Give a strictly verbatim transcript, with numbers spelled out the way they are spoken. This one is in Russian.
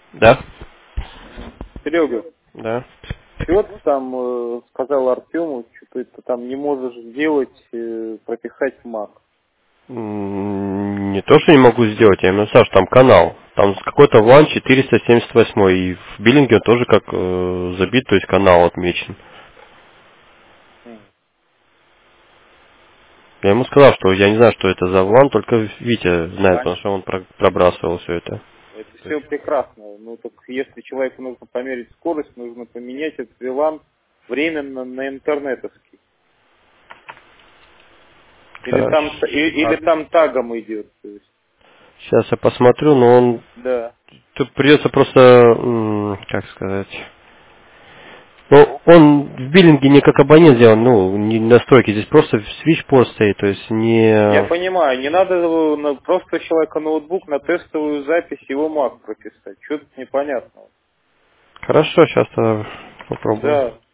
Да? Серега, Да. чего ты там э, сказал Артему, что ты там не можешь сделать, э, прописать Mac? М, Не то, что не могу сделать, я именно написал, что там канал. Там какой-то ван четыреста семьдесят восемь, и в биллинге он тоже как э, забит, то есть канал отмечен. М. Я ему сказал, что я не знаю, что это за ван, только Витя знает, А, потому что он про- пробрасывал все это. это То все есть, прекрасно. Ну, так если человеку нужно померить скорость, нужно поменять этот вилан временно на интернетовский. Или там, т- и- или хорошо. там тагом идет. То есть. Сейчас я посмотрю, но он... Да. Тут придется просто, м, как сказать... Ну, он в биллинге не как абонент сделан, ну, не настройки, здесь просто свитчпорт стоит, то есть Я не... понимаю, не надо его на- просто человека ноутбук на тестовую запись его Mac прописать. Что тут непонятного? Хорошо, сейчас попробую. Да.